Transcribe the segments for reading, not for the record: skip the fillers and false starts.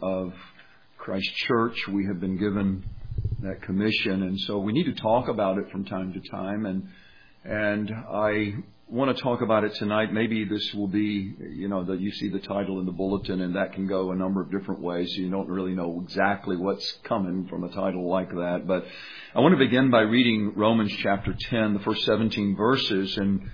of Christ Church. We have been given that commission, and so we need to talk about it from time to time. And I want to talk about it tonight. Maybe this will be, that you see the title in the bulletin, and that can go a number of different ways. So you don't really know exactly what's coming from a title like that. But I want to begin by reading Romans chapter 10, the first 17 verses, and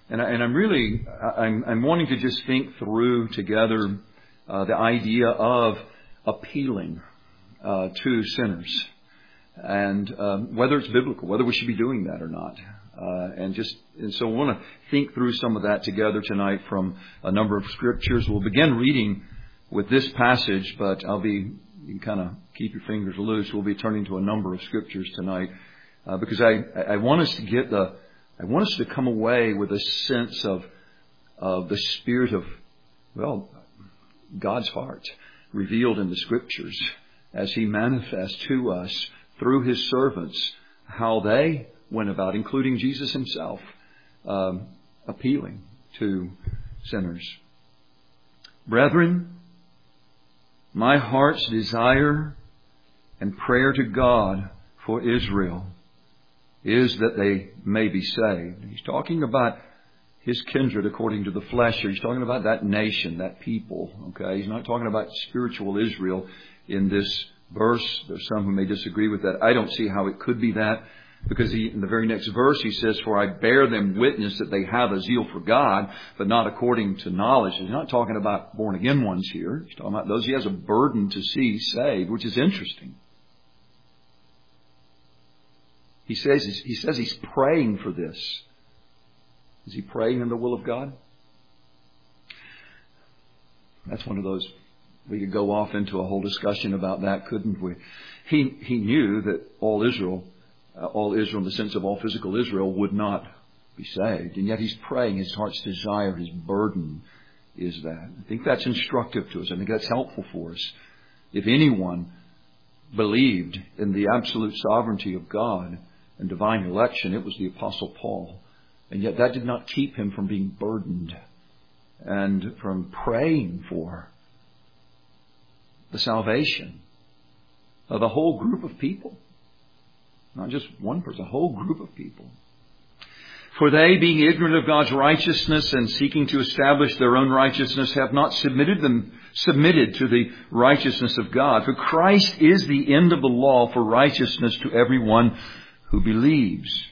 I'm wanting to just think through together the idea of appealing to sinners, and whether it's biblical, whether we should be doing that or not. And so I want to think through some of that together tonight from a number of scriptures. We'll begin reading with this passage, but you can kind of keep your fingers loose. We'll be turning to a number of scriptures tonight, because I want us to come away with a sense of the spirit of, God's heart revealed in the scriptures as He manifests to us through His servants how they went about, including Jesus Himself, appealing to sinners. Brethren, my heart's desire and prayer to God for Israel is that they may be saved. He's talking about His kindred according to the flesh here. He's talking about that nation, that people. Okay, He's not talking about spiritual Israel in this verse. There's some who may disagree with that. I don't see how it could be that, because in the very next verse he says, "For I bear them witness that they have a zeal for God, but not according to knowledge." He's not talking about born again ones here. He's talking about those He has a burden to see saved, which is interesting. He says He's praying for this. Is He praying in the will of God? That's one of those, we could go off into a whole discussion about that, couldn't we? He knew that all Israel in the sense of all physical Israel would not be saved. And yet He's praying. His heart's desire, His burden is that. I think that's instructive to us. I think that's helpful for us. If anyone believed in the absolute sovereignty of God and divine election, it was the Apostle Paul. And yet that did not keep him from being burdened and from praying for the salvation of a whole group of people. Not just one person, a whole group of people. "For they, being ignorant of God's righteousness and seeking to establish their own righteousness, have not submitted to the righteousness of God. For Christ is the end of the law for righteousness to everyone who believes.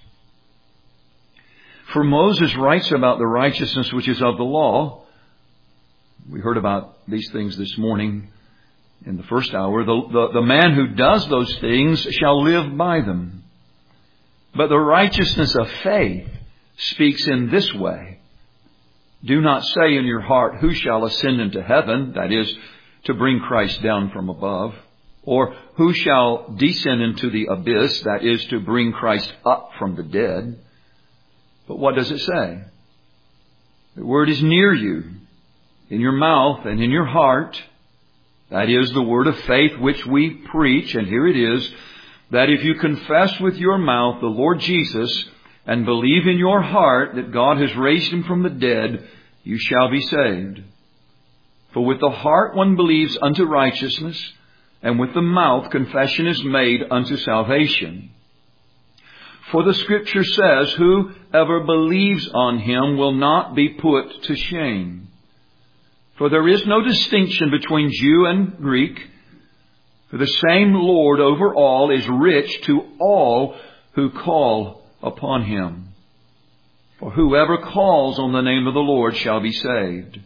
For Moses writes about the righteousness which is of the law." We heard about these things this morning in the first hour. The man who does those things shall live by them. But the righteousness of faith speaks in this way: "Do not say in your heart, who shall ascend into heaven?" That is, to bring Christ down from above. "Or who shall descend into the abyss?" That is, to bring Christ up from the dead. But what does it say? The word is near you, in your mouth and in your heart. That is the word of faith which we preach. And here it is, that if you confess with your mouth the Lord Jesus and believe in your heart that God has raised Him from the dead, you shall be saved. For with the heart one believes unto righteousness, and with the mouth confession is made unto salvation. For the Scripture says, whoever believes on Him will not be put to shame. For there is no distinction between Jew and Greek, for the same Lord over all is rich to all who call upon Him. For whoever calls on the name of the Lord shall be saved.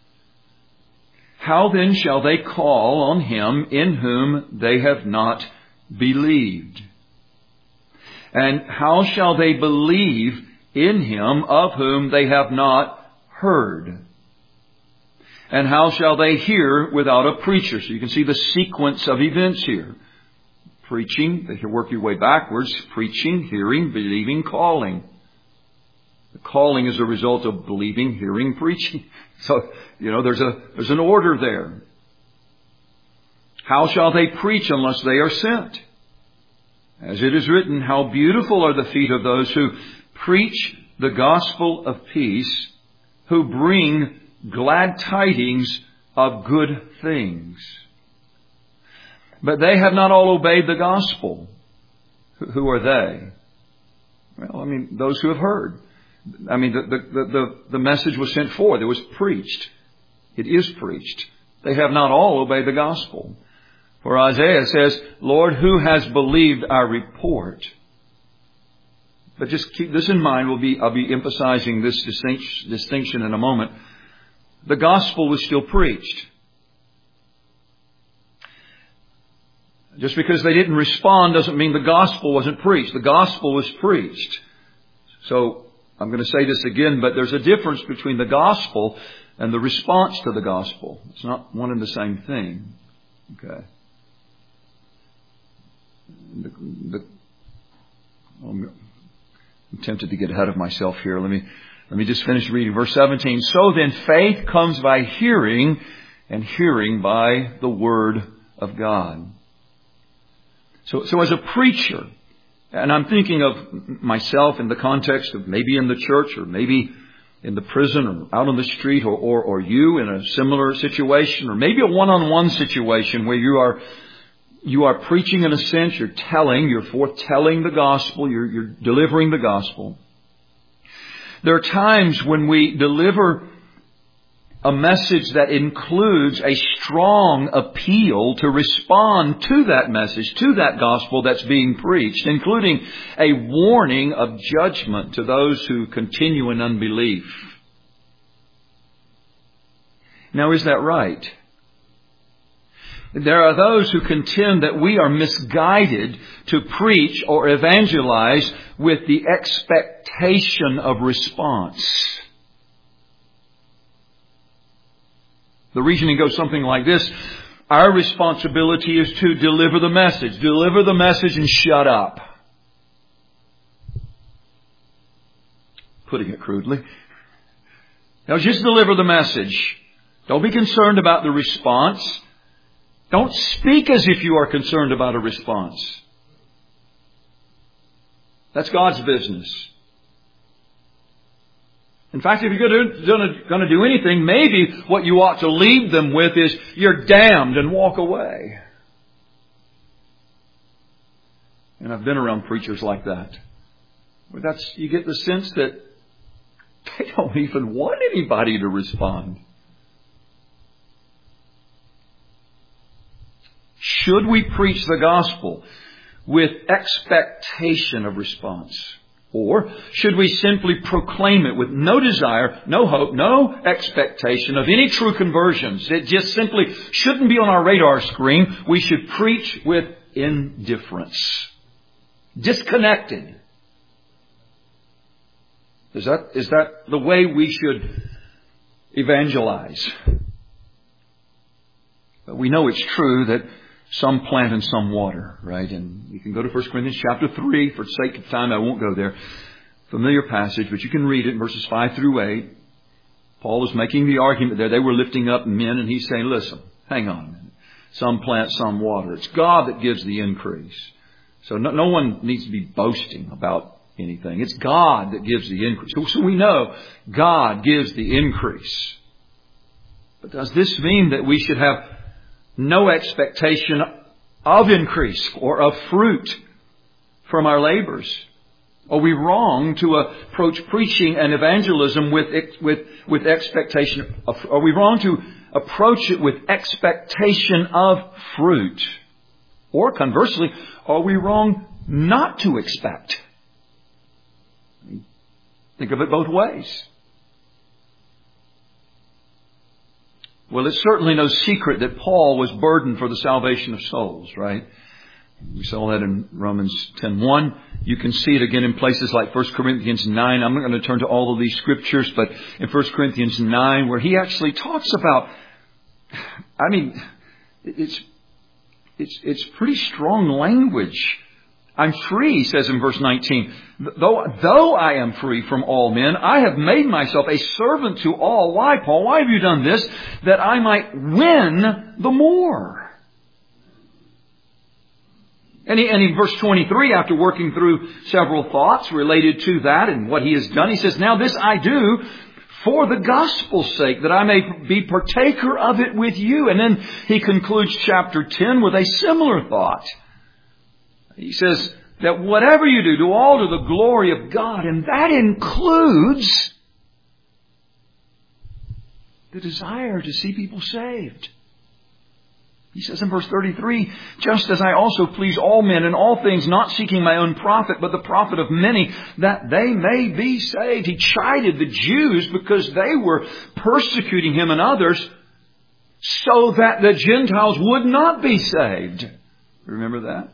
How then shall they call on Him in whom they have not believed? And how shall they believe in Him of whom they have not heard? And how shall they hear without a preacher? So you can see the sequence of events here. Preaching, they can work your way backwards. Preaching, hearing, believing, calling. The calling is a result of believing, hearing, preaching. So, there's an order there. How shall they preach unless they are sent? As it is written, how beautiful are the feet of those who preach the gospel of peace, who bring glad tidings of good things. But they have not all obeyed the gospel. Who are they? Well, I mean, those who have heard. I mean, the message was sent forth. It was preached. It is preached. They have not all obeyed the gospel. For Isaiah says, Lord, who has believed our report? But just keep this in mind. I'll be emphasizing this distinction in a moment. The gospel was still preached. Just because they didn't respond doesn't mean the gospel wasn't preached. The gospel was preached. So I'm going to say this again, but there's a difference between the gospel and the response to the gospel. It's not one and the same thing. Okay. I'm tempted to get ahead of myself here. Let me just finish reading verse 17. So then faith comes by hearing, and hearing by the word of God. So as a preacher, and I'm thinking of myself in the context of maybe in the church or maybe in the prison or out on the street or you in a similar situation or maybe a one-on-one situation where you are preaching in a sense, you're foretelling the gospel, you're delivering the gospel. There are times when we deliver a message that includes a strong appeal to respond to that message, to that gospel that's being preached, including a warning of judgment to those who continue in unbelief. Now, is that right? There are those who contend that we are misguided to preach or evangelize with the expectation of response. The reasoning goes something like this. Our responsibility is to deliver the message. Deliver the message and shut up. Putting it crudely. Now just deliver the message. Don't be concerned about the response. Don't speak as if you are concerned about a response. That's God's business. In fact, if you're going to do anything, maybe what you ought to leave them with is, you're damned, and walk away. And I've been around preachers like that. Where you get the sense that they don't even want anybody to respond. Should we preach the gospel with expectation of response? Or should we simply proclaim it with no desire, no hope, no expectation of any true conversions? It just simply shouldn't be on our radar screen. We should preach with indifference. Disconnected. Is that the way we should evangelize? But we know it's true that some plant and some water, right? And you can go to 1 Corinthians chapter 3. For the sake of time, I won't go there. Familiar passage, but you can read it in verses 5 through 8. Paul is making the argument there. They were lifting up men, and he's saying, listen, hang on a minute. Some plant, some water. It's God that gives the increase. So no one needs to be boasting about anything. It's God that gives the increase. So we know God gives the increase. But does this mean that we should have no expectation of increase or of fruit from our labors? Are we wrong to approach preaching and evangelism with expectation? Are we wrong to approach it with expectation of fruit? Or conversely, are we wrong not to expect? Think of it both ways. Well, it's certainly no secret that Paul was burdened for the salvation of souls, right? We saw that in Romans 10:1. You can see it again in places like 1 Corinthians 9. I'm not going to turn to all of these scriptures, but in 1 Corinthians 9, where he actually talks about, I mean, it's pretty strong language. I'm free, he says in verse 19. Though I am free from all men, I have made myself a servant to all. Why, Paul? Why have you done this? That I might win the more. And in verse 23, after working through several thoughts related to that and what he has done, he says, now this I do for the gospel's sake, that I may be partaker of it with you. And then he concludes chapter 10 with a similar thought. He says that whatever you do all to the glory of God, and that includes the desire to see people saved. He says in verse 33, just as I also please all men in all things, not seeking my own profit, but the profit of many, that they may be saved. He chided the Jews because they were persecuting him and others so that the Gentiles would not be saved. Remember that?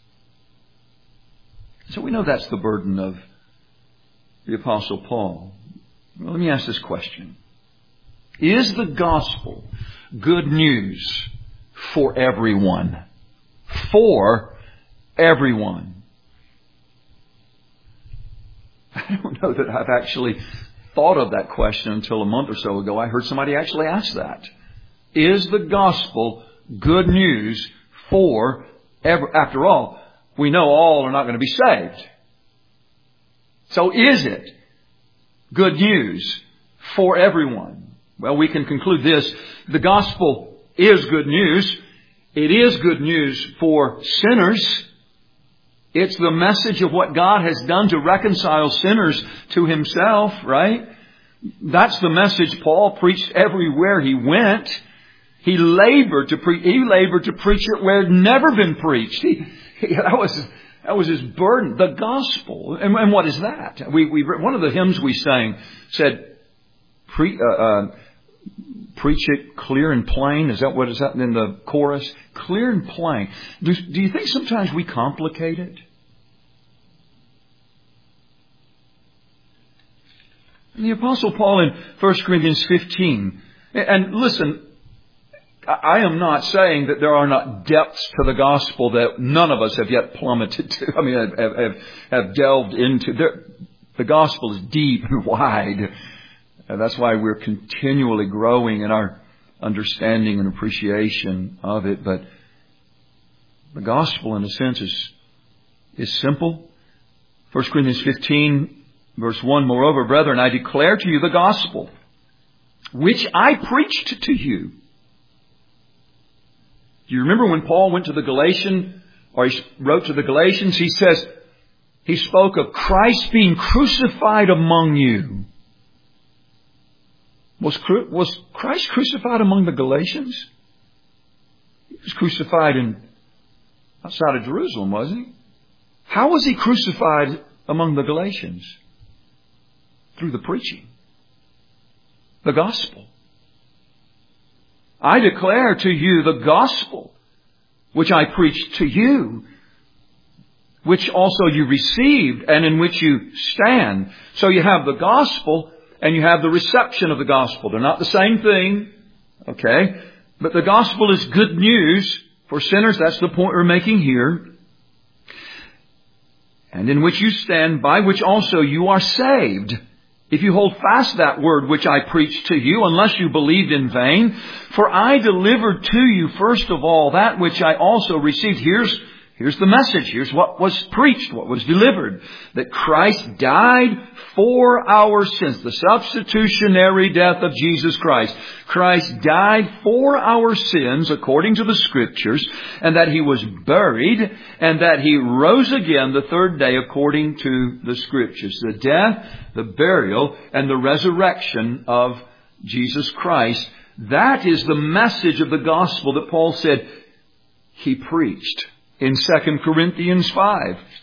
So we know that's the burden of the Apostle Paul. Well, let me ask this question. Is the gospel good news for everyone? For everyone. I don't know that I've actually thought of that question until a month or so ago. I heard somebody actually ask that. Is the gospel good news for everyone? After all, we know all are not going to be saved. So is it good news for everyone? Well, we can conclude this. The gospel is good news. It is good news for sinners. It's the message of what God has done to reconcile sinners to Himself, right? That's the message Paul preached everywhere he went. He labored to preach it where it had never been preached. That was his burden, the gospel. And what is that? One of the hymns we sang said, preach it clear and plain. Is that in the chorus? Clear and plain. Do you think sometimes we complicate it? And the Apostle Paul in 1 Corinthians 15, and listen, I am not saying that there are not depths to the gospel that none of us have yet plummeted to. I mean, have delved into. The gospel is deep and wide. And that's why we're continually growing in our understanding and appreciation of it. But the gospel, in a sense, is simple. 1 Corinthians 15, verse 1, moreover, brethren, I declare to you the gospel, which I preached to you. Do you remember when Paul went to the Galatians, or he wrote to the Galatians, he spoke of Christ being crucified among you. Was Christ crucified among the Galatians? He was crucified outside of Jerusalem, wasn't he? How was he crucified among the Galatians? Through the preaching. The gospel. I declare to you the gospel which I preached to you, which also you received and in which you stand. So you have the gospel and you have the reception of the gospel. They're not the same thing. Okay? But the gospel is good news for sinners. That's the point we're making here. And in which you stand, by which also you are saved, if you hold fast that word which I preached to you, unless you believed in vain. For I delivered to you first of all that which I also received. Here's the message. Here's what was preached, what was delivered. That Christ died for our sins. The substitutionary death of Jesus Christ. Christ died for our sins according to the Scriptures, and that He was buried, and that He rose again the third day according to the Scriptures. The death, the burial, and the resurrection of Jesus Christ. That is the message of the gospel that Paul said he preached in 2 Corinthians 5.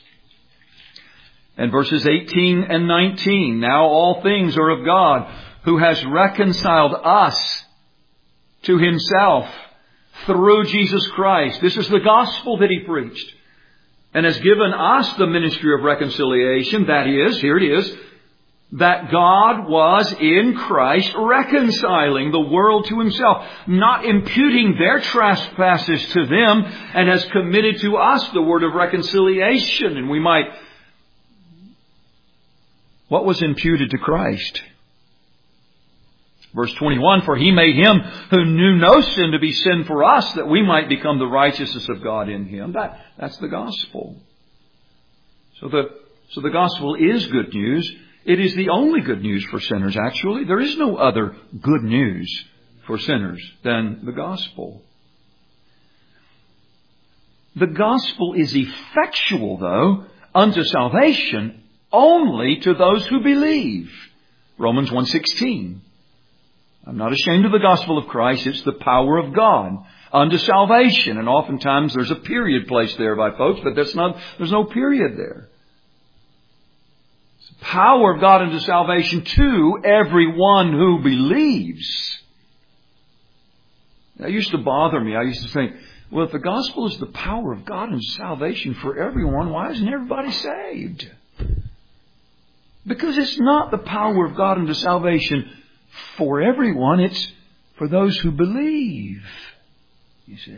And verses 18 and 19. Now all things are of God, who has reconciled us to Himself through Jesus Christ. This is the gospel that He preached. And has given us the ministry of reconciliation. That is, here it is, that God was in Christ reconciling the world to Himself, not imputing their trespasses to them, and has committed to us the word of reconciliation. And we might... What was imputed to Christ? Verse 21, for He made Him who knew no sin to be sin for us, that we might become the righteousness of God in Him. That's the gospel. So the gospel is good news. It is the only good news for sinners, actually. There is no other good news for sinners than the gospel. The gospel is effectual, though, unto salvation only to those who believe. Romans 1:16. I'm not ashamed of the gospel of Christ. It's the power of God unto salvation. And oftentimes there's a period placed there by folks, but there's no period there. It's the power of God unto salvation to everyone who believes. That used to bother me. I used to think, well, if the gospel is the power of God unto salvation for everyone, why isn't everybody saved? Because it's not the power of God unto salvation for everyone. It's for those who believe, you see.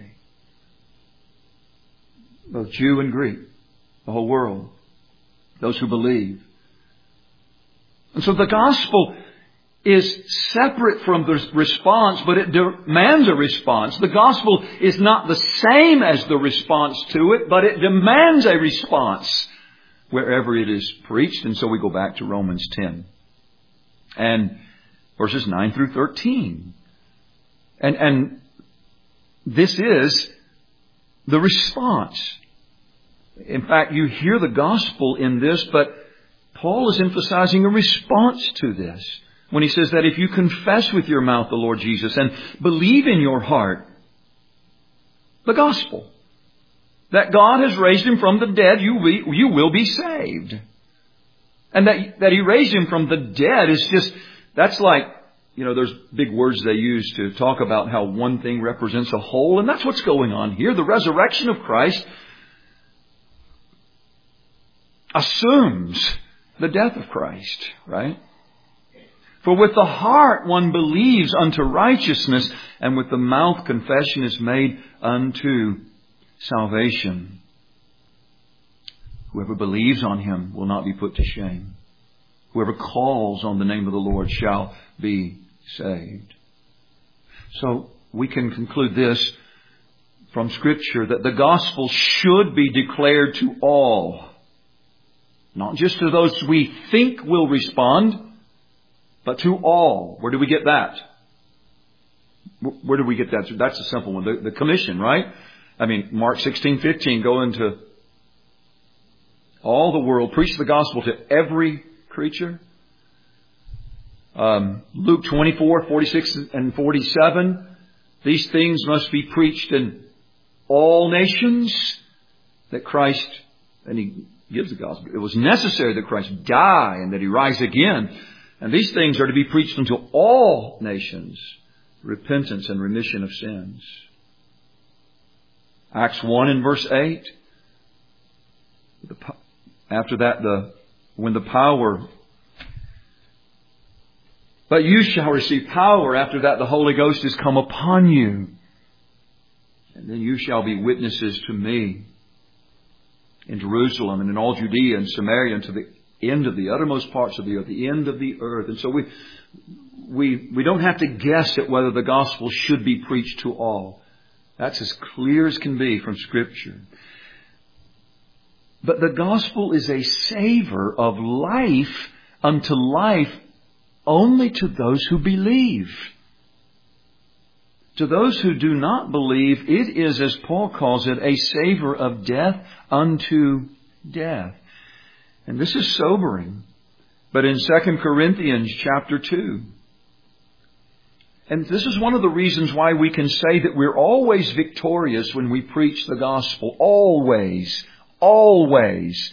Both Jew and Greek, the whole world, those who believe. And so the gospel is separate from the response, but it demands a response. The gospel is not the same as the response to it, but it demands a response wherever it is preached. And so we go back to Romans 10 and verses 9 through 13. And this is the response. In fact, you hear the gospel in this, but Paul is emphasizing a response to this when he says that if you confess with your mouth the Lord Jesus and believe in your heart the gospel, that God has raised Him from the dead, you will be saved. And that He raised Him from the dead is just, that's like, there's big words they use to talk about how one thing represents a whole, and that's what's going on here. The resurrection of Christ assumes the death of Christ, right? For with the heart one believes unto righteousness, and with the mouth confession is made unto salvation. Whoever believes on Him will not be put to shame. Whoever calls on the name of the Lord shall be saved. So we can conclude this from Scripture, that the gospel should be declared to all. Not just to those we think will respond, but to all. Where do we get that? Where do we get that? That's a simple one. The commission, right? I mean, Mark 16:15, go into all the world, preach the gospel to every creature. Luke 24:46 and 47, these things must be preached in all nations, that Christ, and He gives the gospel. It was necessary that Christ die and that He rise again. And these things are to be preached unto all nations, repentance and remission of sins. Acts 1 and verse 8. After that, when the power, but you shall receive power. After that, the Holy Ghost is come upon you. And then you shall be witnesses to me in Jerusalem and in all Judea and Samaria and to the end of the uttermost parts of the earth, the end of the earth. And so we don't have to guess at whether the gospel should be preached to all. That's as clear as can be from Scripture. But the gospel is a savor of life unto life only to those who believe. To those who do not believe, it is, as Paul calls it, a savor of death unto death. And this is sobering. But in 2 Corinthians chapter 2, and this is one of the reasons why we can say that we're always victorious when we preach the gospel. Always. Always.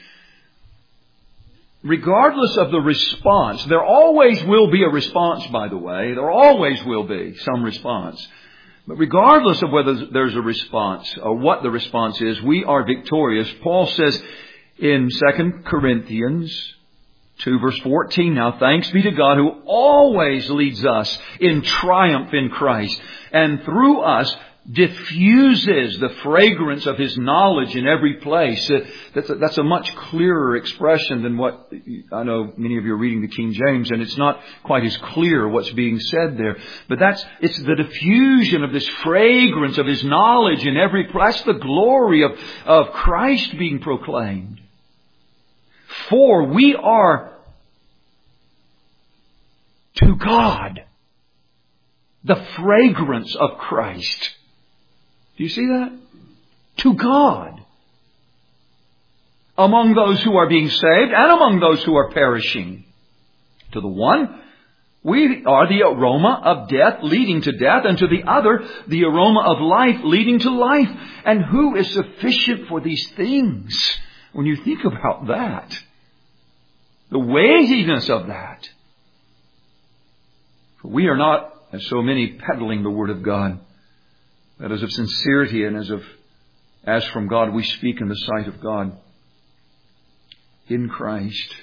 Regardless of the response. There always will be a response, by the way. There always will be some response. But regardless of whether there's a response or what the response is, we are victorious. Paul says in 2 Corinthians 2 verse 14, now thanks be to God who always leads us in triumph in Christ, and through us diffuses the fragrance of His knowledge in every place. That's a much clearer expression than what I know many of you are reading the King James, and it's not quite as clear what's being said there. But it's the diffusion of this fragrance of His knowledge in every place. That's the glory of Christ being proclaimed. For we are to God. The fragrance of Christ. Do you see that? To God. Among those who are being saved and among those who are perishing. To the one, we are the aroma of death leading to death, and to the other, the aroma of life leading to life. And who is sufficient for these things? When you think about that, the weightiness of that. For we are not, as so many, peddling the Word of God. That is of sincerity and as from God we speak in the sight of God. In Christ.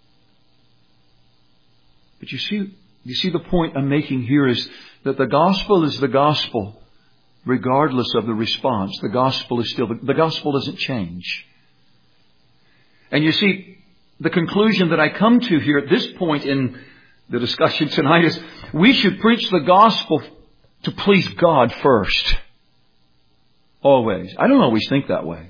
But you see the point I'm making here is that the gospel is the gospel regardless of the response. The gospel is still, the gospel doesn't change. And you see, the conclusion that I come to here at this point in the discussion tonight is we should preach the gospel to please God first. Always. I don't always think that way.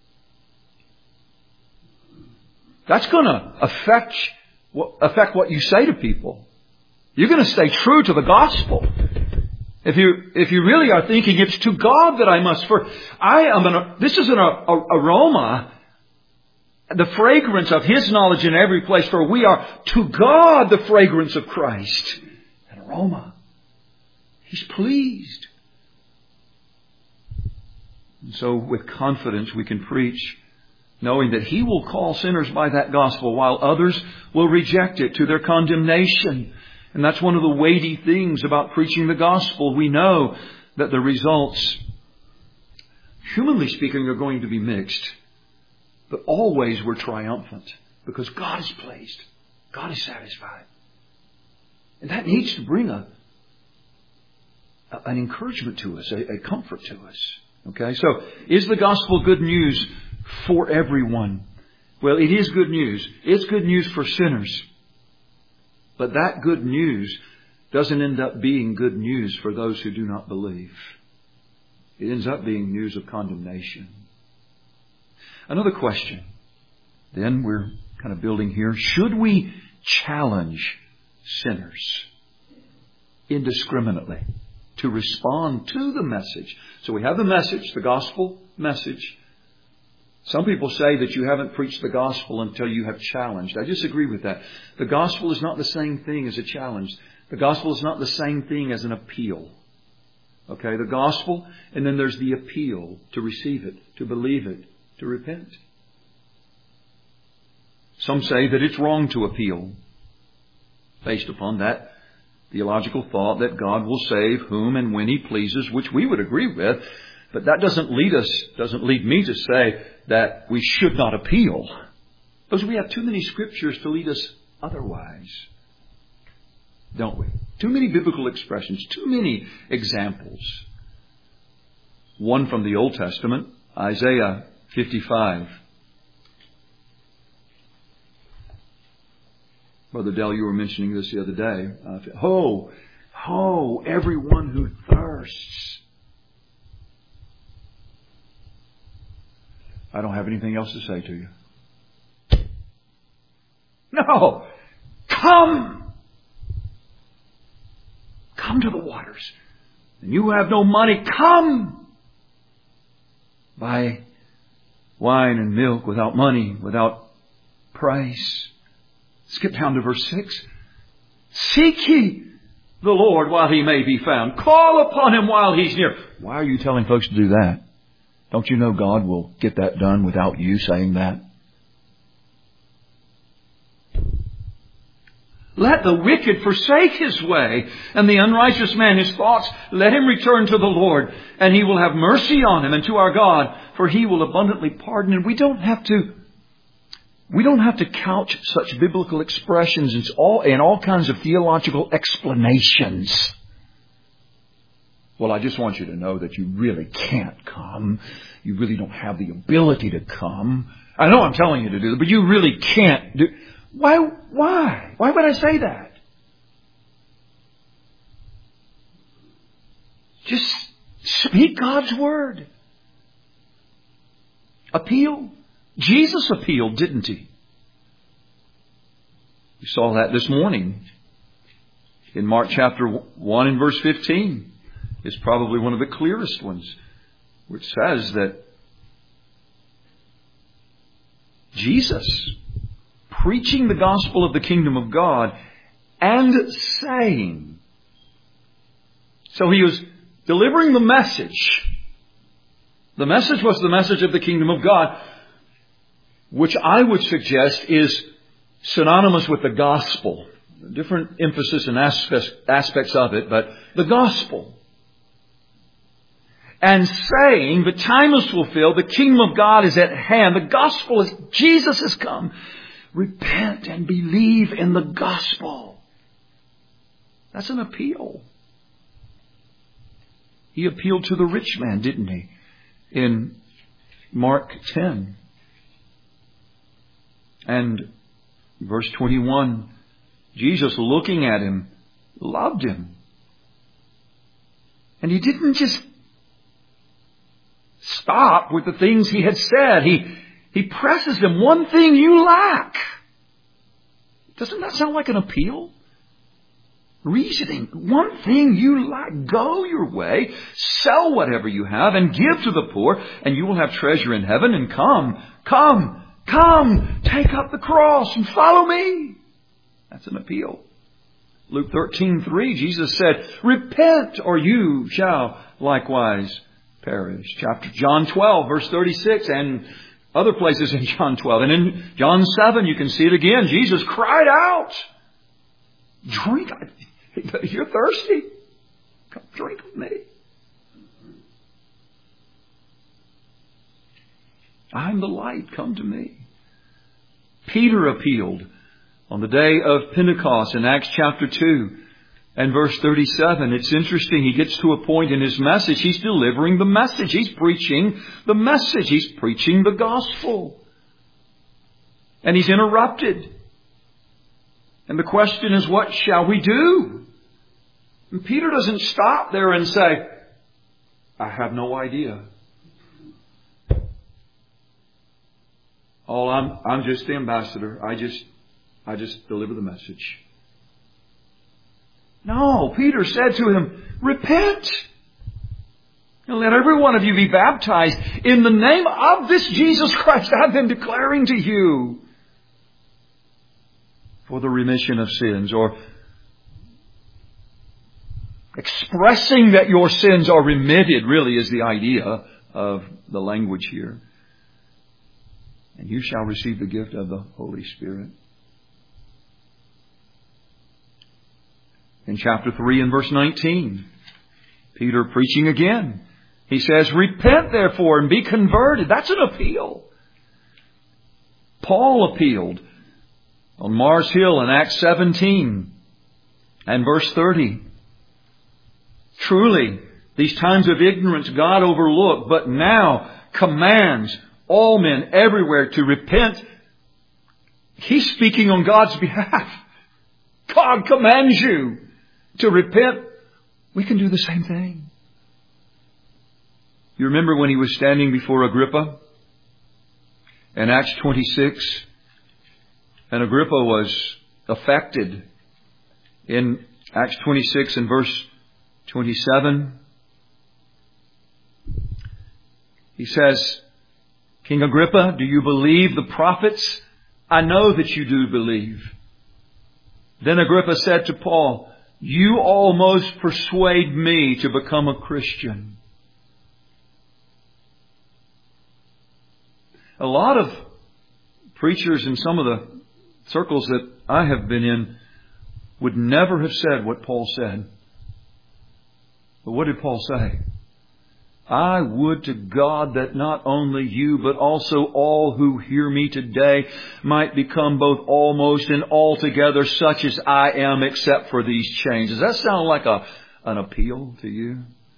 That's going to affect what you say to people. You're going to stay true to the gospel. If you really are thinking it's to God that I must first. This is an aroma, the fragrance of His knowledge in every place, for we are to God the fragrance of Christ. An aroma. He's pleased. And so with confidence we can preach, knowing that He will call sinners by that gospel, while others will reject it to their condemnation. And that's one of the weighty things about preaching the gospel. We know that the results, humanly speaking, are going to be mixed. But always we're triumphant, because God is pleased. God is satisfied. And that needs to bring an encouragement to us, a comfort to us. Okay, so is the gospel good news for everyone? Well, it is good news. It's good news for sinners. But that good news doesn't end up being good news for those who do not believe. It ends up being news of condemnation. Another question. Then we're kind of building here. Should we challenge sinners indiscriminately to respond to the message? So we have the message, the gospel message. Some people say that you haven't preached the gospel until you have challenged. I disagree with that. The gospel is not the same thing as a challenge. The gospel is not the same thing as an appeal. Okay, the gospel, and then there's the appeal to receive it, to believe it, to repent. Some say that it's wrong to appeal, based upon that theological thought that God will save whom and when He pleases, which we would agree with. But that doesn't lead me to say that we should not appeal, because we have too many scriptures to lead us otherwise. Don't we? Too many biblical expressions, too many examples. One from the Old Testament, Isaiah 55. Brother Dell, you were mentioning this the other day. Ho, everyone who thirsts. I don't have anything else to say to you. No! Come! Come to the waters. And you have no money, come! Buy wine and milk without money, without price. Skip down to verse 6. Seek ye the Lord while He may be found. Call upon Him while He's near. Why are you telling folks to do that? Don't you know God will get that done without you saying that? Let the wicked forsake his way, and the unrighteous man his thoughts. Let him return to the Lord, and He will have mercy on him, and to our God, for He will abundantly pardon. And we don't have to couch such biblical expressions in all kinds of theological explanations. Well, I just want you to know that you really can't come. You really don't have the ability to come. I know I'm telling you to do that, but you really can't do. Why? Why would I say that? Just speak God's word. Appeal. Jesus appealed, didn't He? We saw that this morning In Mark chapter 1 and verse 15 is probably one of the clearest ones, which says that Jesus, preaching the gospel of the kingdom of God and saying, so he was delivering the message. The message was the message of the kingdom of God, which I would suggest is synonymous with the gospel. Different emphasis and aspects of it, but the gospel. And saying, the time is fulfilled, the kingdom of God is at hand, the gospel is, Jesus has come. Repent and believe in the gospel. That's an appeal. He appealed to the rich man, didn't he? In Mark 10. And verse 21, Jesus, looking at him, loved him. And he didn't just stop with the things he had said. He presses him. One thing you lack. Doesn't that sound like an appeal? Reasoning. One thing you lack. Go your way. Sell whatever you have and give to the poor, and you will have treasure in heaven. And come. Take up the cross and follow me. That's an appeal. Luke 13:3, Jesus said, repent or you shall likewise perish. John 12, verse 36, and other places in John 12. And in John 7, you can see it again. Jesus cried out, drink. You're thirsty? Come drink with me. I'm the light. Come to me. Peter appealed on the day of Pentecost in Acts chapter 2 and verse 37. It's interesting. He gets to a point in his message. He's delivering the message. He's preaching the message. He's preaching the gospel. And he's interrupted. And the question is, what shall we do? And Peter doesn't stop there and say, I have no idea. Oh, I'm just the ambassador. I just deliver the message. No, Peter said to him, repent. And let every one of you be baptized in the name of this Jesus Christ I've been declaring to you for the remission of sins, or expressing that your sins are remitted, really is the idea of the language here. And you shall receive the gift of the Holy Spirit. In chapter 3 and verse 19, Peter preaching again. He says, repent therefore and be converted. That's an appeal. Paul appealed on Mars Hill in Acts 17 and verse 30. Truly, these times of ignorance God overlooked, but now commands all men everywhere to repent. He's speaking on God's behalf. God commands you to repent. We can do the same thing. You remember when he was standing before Agrippa in Acts 26, and Agrippa was affected in Acts 26 and verse 27. He says, King Agrippa, do you believe the prophets? I know that you do believe. Then Agrippa said to Paul, you almost persuade me to become a Christian. A lot of preachers in some of the circles that I have been in would never have said what Paul said. But what did Paul say? I would to God that not only you, but also all who hear me today might become both almost and altogether such as I am, except for these chains. Does that sound like an appeal to you?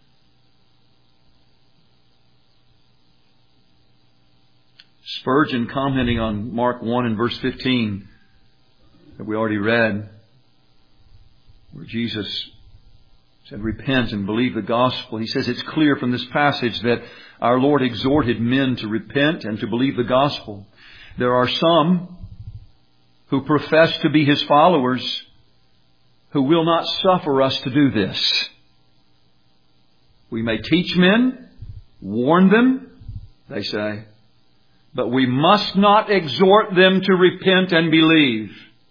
Spurgeon, commenting on Mark 1 and verse 15 that we already read, where Jesus said, repent and believe the gospel. He says it's clear from this passage that our Lord exhorted men to repent and to believe the gospel. There are some who profess to be His followers who will not suffer us to do this. We may teach men, warn them, they say, but we must not exhort them to repent and believe.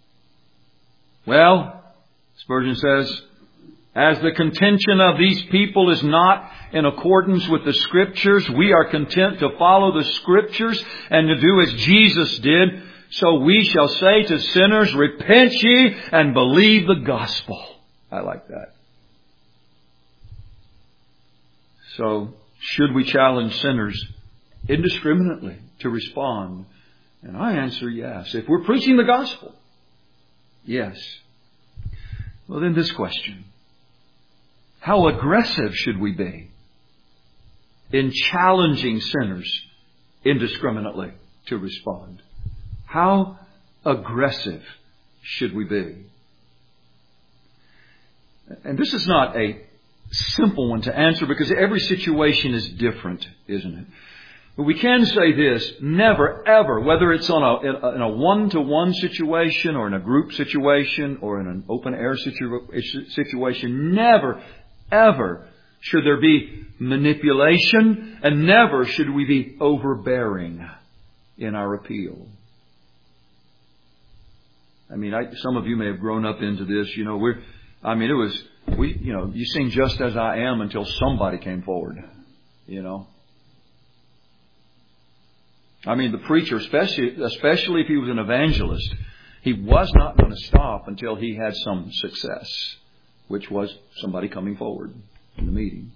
Well, Spurgeon says, as the contention of these people is not in accordance with the Scriptures, we are content to follow the Scriptures and to do as Jesus did. So we shall say to sinners, repent ye and believe the gospel. I like that. So, should we challenge sinners indiscriminately to respond? And I answer yes. If we're preaching the gospel, yes. Well, then this question. How aggressive should we be in challenging sinners indiscriminately to respond? How aggressive should we be? And this is not a simple one to answer because every situation is different, isn't it? But we can say this, never ever, whether it's in a one-to-one situation or in a group situation or in an open-air situation, never ever should there be manipulation, and never should we be overbearing in our appeal. I mean, some of you may have grown up into this. You sing Just As I Am until somebody came forward. I mean, the preacher, especially if he was an evangelist, he was not going to stop until he had some success, which was somebody coming forward in the meeting.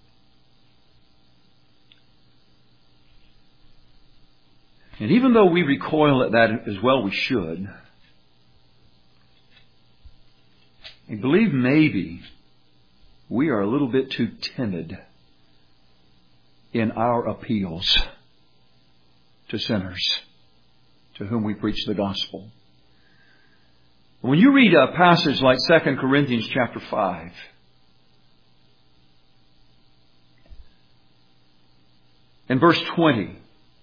And even though we recoil at that as well, we should. I believe maybe we are a little bit too timid in our appeals to sinners to whom we preach the gospel. When you read a passage like 2 Corinthians chapter 5, in verse 20,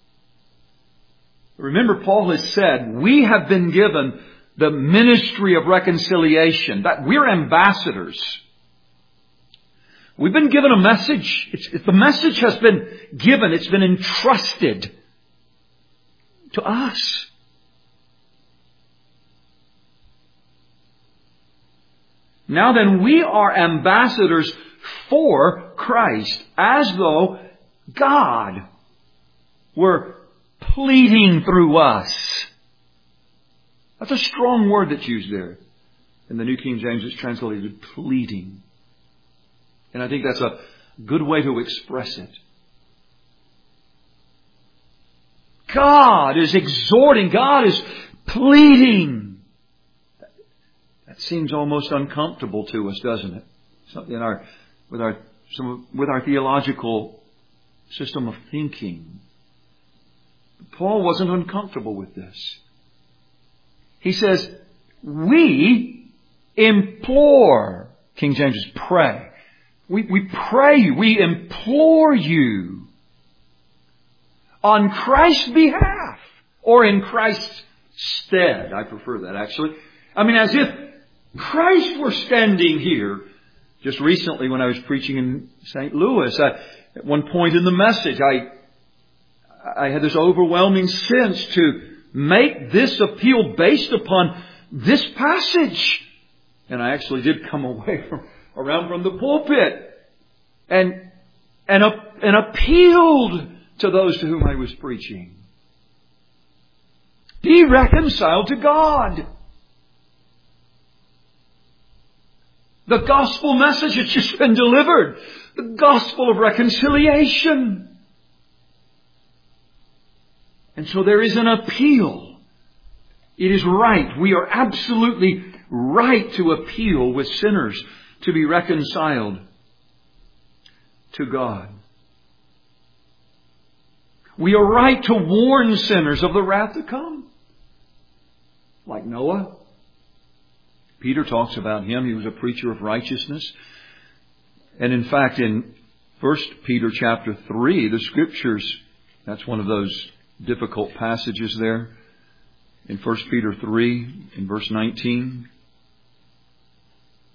remember Paul has said, we have been given the ministry of reconciliation, that we're ambassadors. We've been given a message. The message has been given. It's been entrusted to us. Now then, we are ambassadors for Christ, as though God were pleading through us. That's a strong word that's used there. In the New King James, it's translated pleading. And I think that's a good way to express it. God is exhorting. God is pleading. That seems almost uncomfortable to us, doesn't it? With our theological system of thinking. Paul wasn't uncomfortable with this. He says, we implore. King James is pray. We pray you. We implore you on Christ's behalf, or in Christ's stead. I prefer that, actually. I mean, as if Christ were standing here. Just recently when I was preaching in St. Louis, at one point in the message, I had this overwhelming sense to make this appeal based upon this passage. And I actually did come away from the pulpit and appealed to those to whom I was preaching. Be reconciled to God. The gospel message has just been delivered. The gospel of reconciliation. And so there is an appeal. It is right. We are absolutely right to appeal with sinners to be reconciled to God. We are right to warn sinners of the wrath to come. Like Noah. Peter talks about him. He was a preacher of righteousness. And in fact, in 1 Peter chapter 3, the Scriptures, that's one of those difficult passages there. In 1 Peter 3, in verse 19.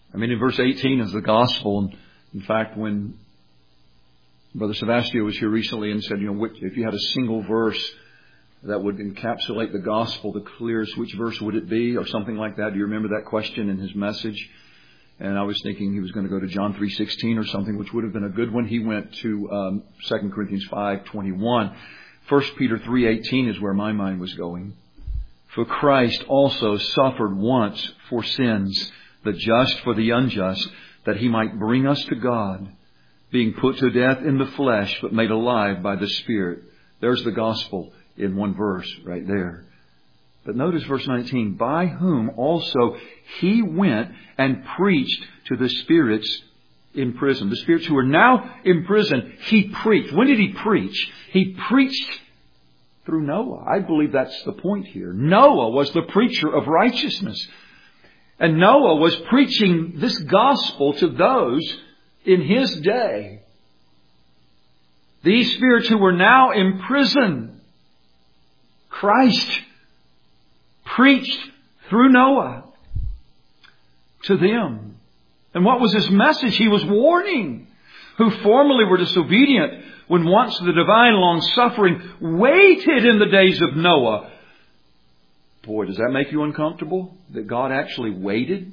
I mean, in verse 18 is the gospel. And in fact, when Brother Sebastio was here recently and said, if you had a single verse that would encapsulate the gospel the clearest, which verse would it be? Or something like that. Do you remember that question in his message? And I was thinking he was going to go to John 3:16 or something, which would have been a good one. He went to 2 Corinthians 5:21. 1 Peter 3:18 is where my mind was going. For Christ also suffered once for sins, the just for the unjust, that He might bring us to God, being put to death in the flesh, but made alive by the Spirit. There's the gospel in one verse right there. But notice verse 19, by whom also He went and preached to the spirits in prison. The spirits who are now in prison, He preached. When did He preach? He preached through Noah. I believe that's the point here. Noah was the preacher of righteousness. And Noah was preaching this gospel to those in his day. These spirits who were now in prison, Christ preached through Noah to them. And what was his message? He was warning who formerly were disobedient when once the divine long-suffering waited in the days of Noah. Boy, does that make you uncomfortable? That God actually waited?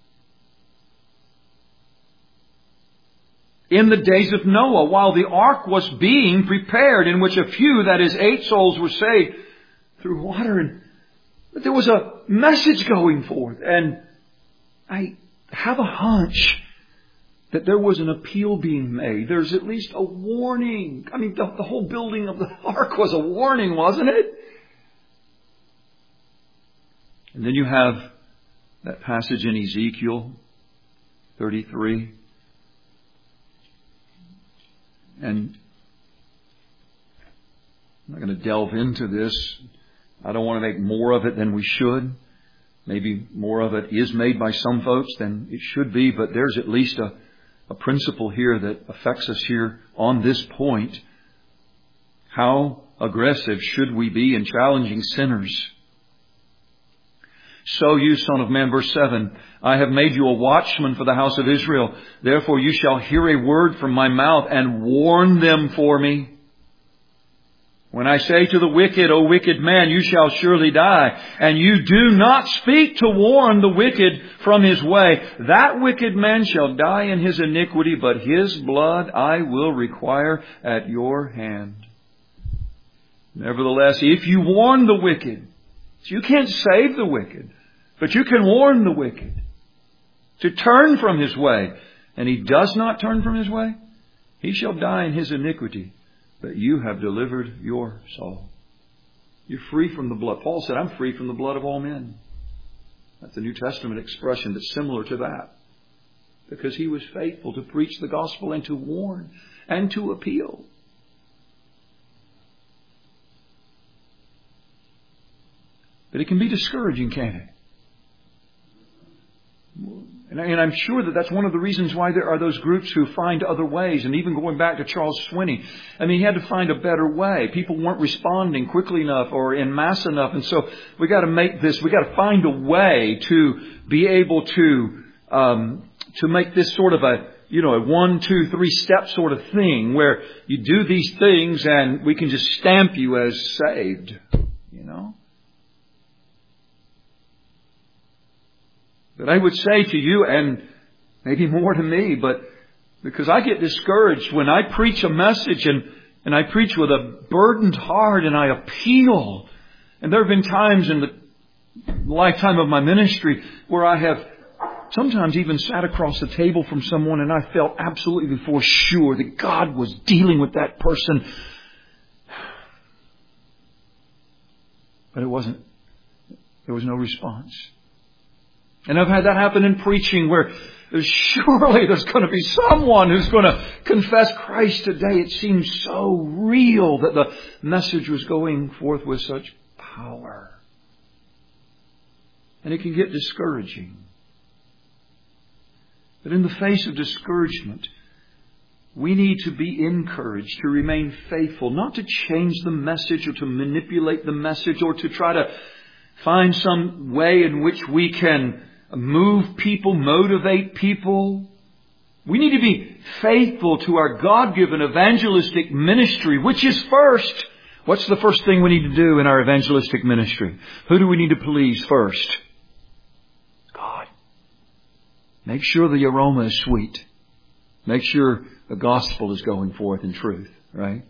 In the days of Noah, while the ark was being prepared, in which a few, that is 8 souls, were saved through water. But there was a message going forth. And I have a hunch that there was an appeal being made. There's at least a warning. I mean, the whole building of the ark was a warning, wasn't it? And then you have that passage in Ezekiel 33. And I'm not going to delve into this. I don't want to make more of it than we should. Maybe more of it is made by some folks than it should be, but there's at least a principle here that affects us here on this point. How aggressive should we be in challenging sinners? So you, Son of Man, verse 7, I have made you a watchman for the house of Israel. Therefore you shall hear a word from my mouth and warn them for me. When I say to the wicked, O wicked man, you shall surely die, and you do not speak to warn the wicked from his way, that wicked man shall die in his iniquity, but his blood I will require at your hand. Nevertheless, if you warn the wicked, you can't save the wicked, but you can warn the wicked to turn from his way, and he does not turn from his way, he shall die in his iniquity. But you have delivered your soul. You're free from the blood. Paul said, I'm free from the blood of all men. That's a New Testament expression that's similar to that. Because he was faithful to preach the gospel and to warn and to appeal. But it can be discouraging, can't it? And I'm sure that that's one of the reasons why there are those groups who find other ways. And even going back to Charles Swinney, I mean, he had to find a better way. People weren't responding quickly enough or en masse enough. And so we got to find a way to be able to make this sort of a 1, 2, 3 step sort of thing where you do these things and we can just stamp you as saved, But I would say to you, and maybe more to me, but because I get discouraged when I preach a message and I preach with a burdened heart and I appeal. And there have been times in the lifetime of my ministry where I have sometimes even sat across the table from someone and I felt absolutely before sure that God was dealing with that person. But there was no response. And I've had that happen in preaching where surely there's going to be someone who's going to confess Christ today. It seems so real that the message was going forth with such power. And it can get discouraging. But in the face of discouragement, we need to be encouraged to remain faithful, not to change the message or to manipulate the message or to try to find some way in which we can move people, motivate people. We need to be faithful to our God-given evangelistic ministry, which is first. What's the first thing we need to do in our evangelistic ministry? Who do we need to please first? God. Make sure the aroma is sweet. Make sure the gospel is going forth in truth, right?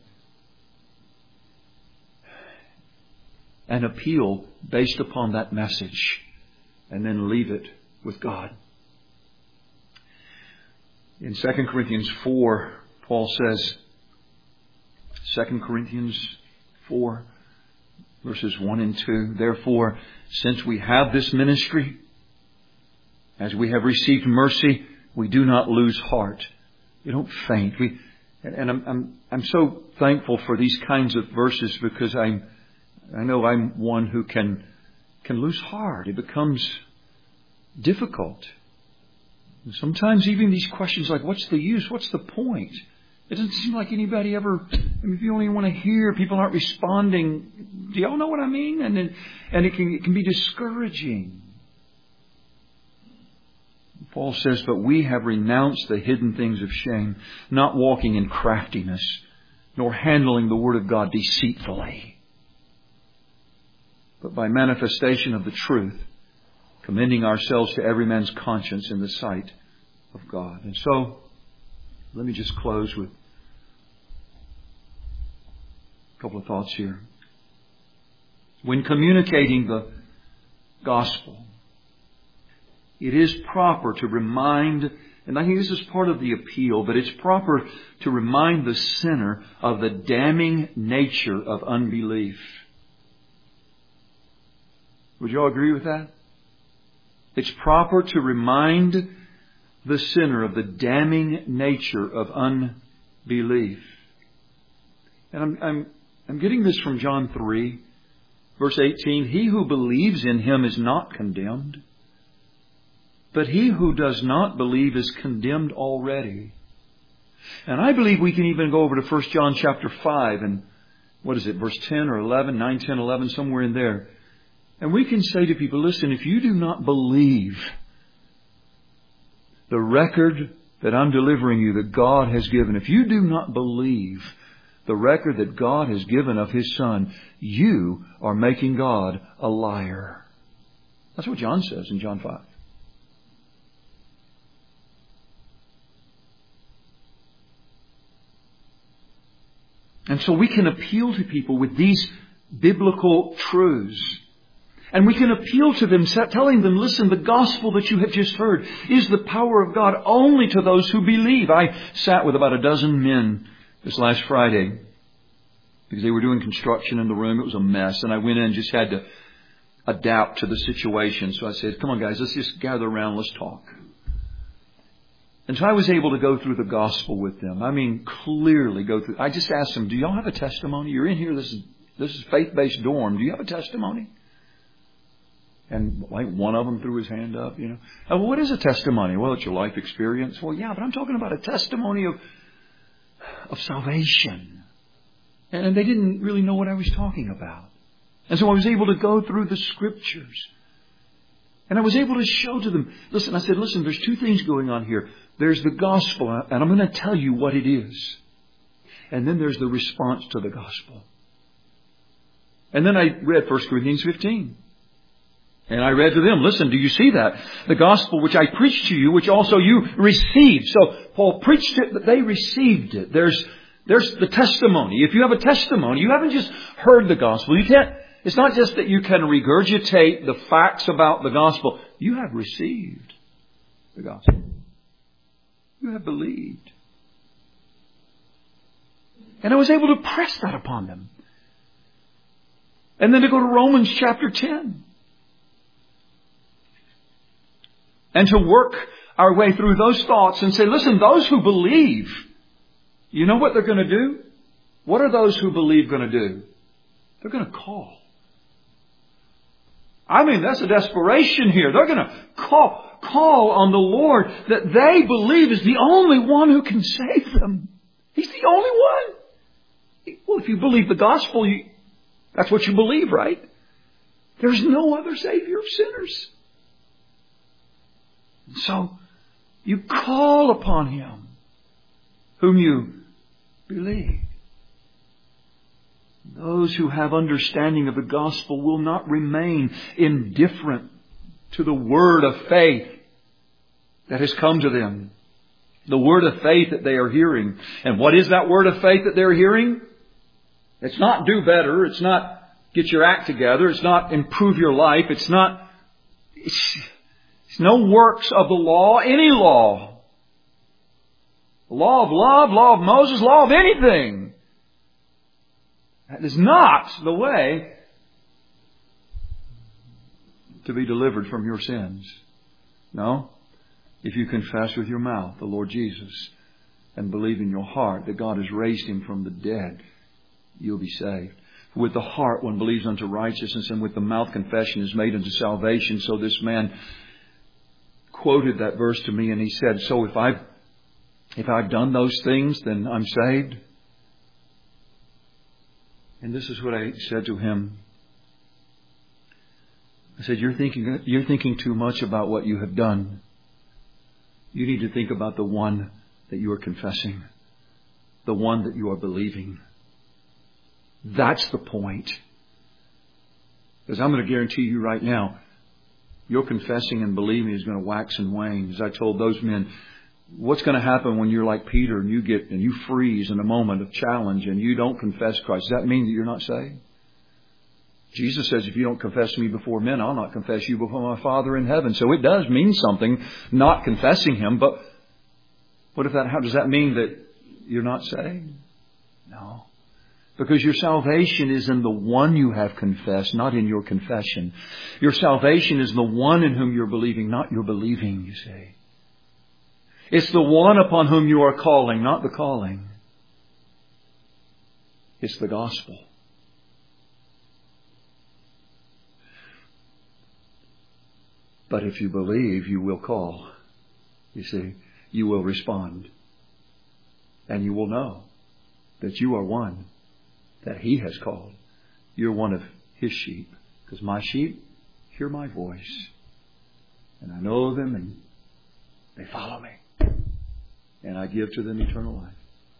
An appeal based upon that message, and then leave it with God. In 2 Corinthians 4, Paul says, 2 Corinthians 4, verses 1 and 2, therefore, since we have this ministry, as we have received mercy, we do not lose heart. We don't faint. I'm so thankful for these kinds of verses, because I know I'm one who can lose heart. It becomes difficult. And sometimes even these questions like, what's the use? What's the point? It doesn't seem like anybody ever, if you only want to hear, people aren't responding. Do y'all know what I mean? And it can be discouraging. Paul says, but we have renounced the hidden things of shame, not walking in craftiness, nor handling the word of God deceitfully, but by manifestation of the truth, commending ourselves to every man's conscience in the sight of God. And so, let me just close with a couple of thoughts here. When communicating the gospel, it is proper to remind, and I think this is part of the appeal, but it's proper to remind the sinner of the damning nature of unbelief. Would you all agree with that? It's proper to remind the sinner of the damning nature of unbelief. And I'm getting this from John 3, verse 18. He who believes in Him is not condemned, but he who does not believe is condemned already. And I believe we can even go over to 1 John chapter 5 and, verse 10 or 11, 9, 10, 11, somewhere in there. And we can say to people, listen, if you do not believe the record that I'm delivering you that God has given, if you do not believe the record that God has given of His Son, you are making God a liar. That's what John says in John 5. And so we can appeal to people with these biblical truths. And we can appeal to them, telling them, listen, the gospel that you have just heard is the power of God only to those who believe. I sat with about a dozen men this last Friday because they were doing construction in the room. It was a mess. And I went in and just had to adapt to the situation. So I said, come on, guys, let's just gather around. Let's talk. And so I was able to go through the gospel with them. I mean, clearly go through. I just asked them, do y'all have a testimony? You're in here. This is faith-based dorm. Do you have a testimony? And like one of them threw his hand up, you know. Well, what is a testimony? Well, it's your life experience. Well, yeah, but I'm talking about a testimony of salvation. And they didn't really know what I was talking about. And so I was able to go through the Scriptures. And I was able to show to them, listen, I said, listen, there's two things going on here. There's the gospel, and I'm going to tell you what it is. And then there's the response to the gospel. And then I read 1 Corinthians 15. And I read to them, listen, do you see that? The gospel which I preached to you, which also you received. So Paul preached it, but they received it. There's the testimony. If you have a testimony, you haven't just heard the gospel. It's not just that you can regurgitate the facts about the gospel. You have received the gospel. You have believed. And I was able to press that upon them. And then to go to Romans chapter 10. And to work our way through those thoughts and say, listen, those who believe, you know what they're going to do? What are those who believe going to do? They're going to call. I mean, that's a desperation here. They're going to call on the Lord that they believe is the only one who can save them. He's the only one. Well, if you believe the gospel, that's what you believe, right? There's no other Savior of sinners. So you call upon Him whom you believe. Those who have understanding of the gospel will not remain indifferent to the word of faith that has come to them. The word of faith that they are hearing. And what is that word of faith that they're hearing? It's not do better. It's not get your act together. It's not improve your life. It's no works of the law, any law. The law of love, law of Moses, law of anything. That is not the way to be delivered from your sins. No. If you confess with your mouth the Lord Jesus and believe in your heart that God has raised Him from the dead, you'll be saved. With the heart one believes unto righteousness, and with the mouth confession is made unto salvation. So this man quoted that verse to me, and he said, so if I've done those things, then I'm saved. And this is what I said to him. I said, you're thinking too much about what you have done. You need to think about the one that you are confessing, the one that you are believing. That's the point. Because I'm going to guarantee you right now, your confessing and believing is going to wax and wane. As I told those men, what's going to happen when you're like Peter and you freeze in a moment of challenge and you don't confess Christ? Does that mean that you're not saved? Jesus says, if you don't confess me before men, I'll not confess you before my Father in heaven. So it does mean something, not confessing Him. But how does that mean that you're not saved? No. Because your salvation is in the one you have confessed, not in your confession. Your salvation is the one in whom you're believing, not your believing, you see. It's the one upon whom you are calling, not the calling. It's the gospel. But if you believe, you will call. You see, you will respond. And you will know that you are one that He has called. You're one of His sheep. Because my sheep hear my voice. And I know them and they follow me. And I give to them eternal life.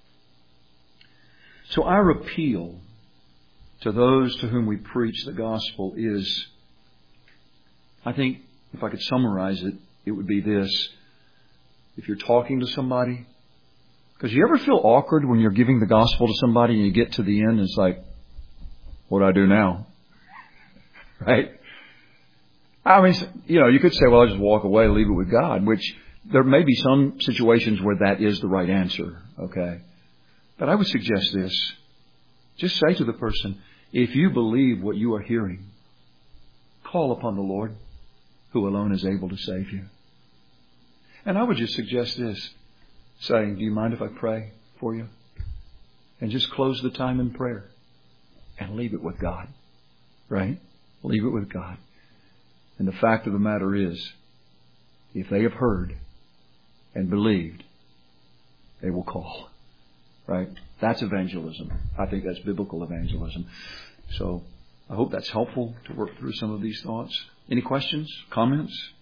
So our appeal to those to whom we preach the gospel is, I think, if I could summarize it, it would be this. If you're talking to somebody, because you ever feel awkward when you're giving the gospel to somebody and you get to the end and it's like, what do I do now? Right? I mean, you could say, well, I'll just walk away, leave it with God, which there may be some situations where that is the right answer. Okay. But I would suggest this. Just say to the person, if you believe what you are hearing, call upon the Lord, who alone is able to save you. And I would just suggest this, saying, do you mind if I pray for you? And just close the time in prayer and leave it with God. Right? Leave it with God. And the fact of the matter is, if they have heard and believed, they will call. Right? That's evangelism. I think that's biblical evangelism. So I hope that's helpful to work through some of these thoughts. Any questions? Comments?